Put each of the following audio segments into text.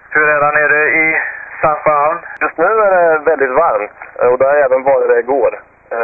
Hur är det nere i Sandbaholm? Just nu är det väldigt varmt och det har även varit det igår.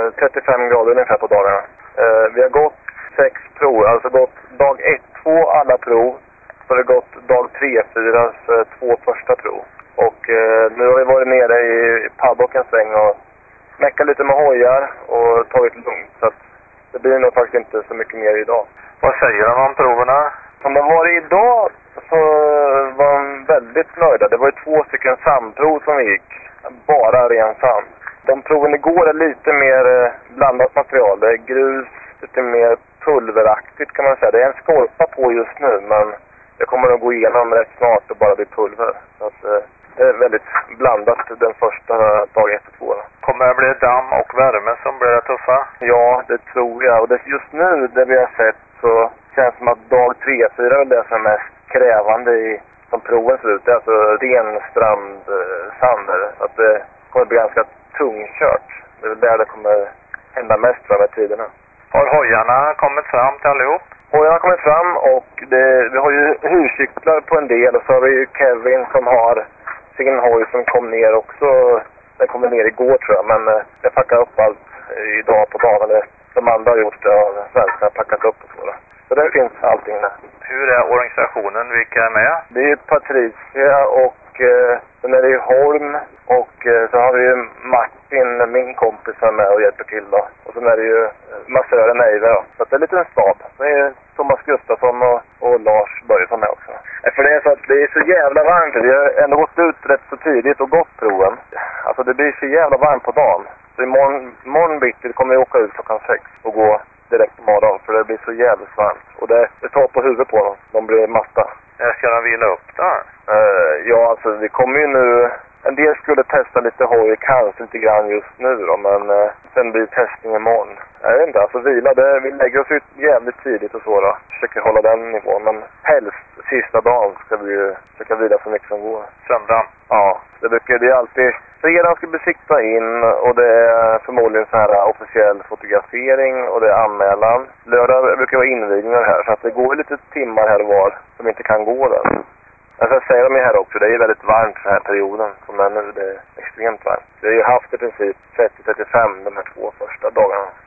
35 grader ungefär på dagarna. Vi har gått 6 prov, alltså gått dag 1, 2 alla prov. Så har det gått dag 3, 4 2 första prov. Och nu har vi varit nere i paddock en sväng och meckat lite med hojar och tagit det lugnt. Så att det blir nog faktiskt inte så mycket mer idag. Vad säger de om proverna? Som det var idag så var de väldigt nöjda. Det var ju 2 stycken sandprov som vi gick. Bara ren sand. De proven igår är lite mer blandat material. Det är grus, lite mer pulveraktigt kan man säga. Det är en skorpa på just nu, men det kommer att gå igenom rätt snart och bara bli pulver. Så att, det är väldigt blandat den första dag 1 och 2. Kommer det bli damm och värme som blir det tuffa? Ja, det tror jag. Och just nu, det vi har sett, så känns det som att dag 3, 4 är det som är mest krävande i som proven ser ut. Det är alltså ren strandsander. Så att det kommer bli ganska tungkört. Det är där det kommer hända mest fram med tiderna. Har hojarna kommit fram till allihop? Hojarna har kommit fram och vi har ju huscyklar på en del. Och så har vi ju Kevin som har sin hoj som kom ner också. Den kom ner igår tror jag, men jag packar upp allt idag på dagen. De andra har gjort det och svenskarna har packat upp och så. Så där finns allting där. Hur är organisationen? Vilka är med? Det är ju Patricia och sen är det ju Holm och så har vi ju Martin, min kompis, som är med och hjälper till då. Och sen är det ju massören Eiver då. Så det är lite en stab. Det är Thomas Gustafsson och Lars Börjesson med också. För det är så att det är så jävla varmt. Vi har ändå gått ut rätt så tidigt och gått proven. Alltså det blir så jävla varmt på dagen. Så imorgon bitti kommer vi åka ut klockan 6 och gå direkt på morgon, för det blir så jävligt varmt. Och det tar på huvudet på dem. De blir matta. När ska de vila upp där? Ja, alltså vi kommer ju nu... En del skulle testa lite hoj, kanske lite grann just nu då, men sen blir testning imorgon. Jag vet inte, alltså vila, vi lägger oss ut jävligt tidigt och så då. Försöker hålla den nivån, men helst sista dagen ska vi ju försöka vila så mycket som går. Söndagen? Ja, det är alltid... Fredag ska besikta in och det är förmodligen så här officiell fotografering och det är anmälan. Lördag brukar vara invigningar här, så att det går lite timmar här och var som inte kan gå där. Men sen säger de ju här också, det är väldigt varmt den här perioden som är nu, det är extremt varmt. Vi har ju haft i princip 30-35 de här 2 första dagarna.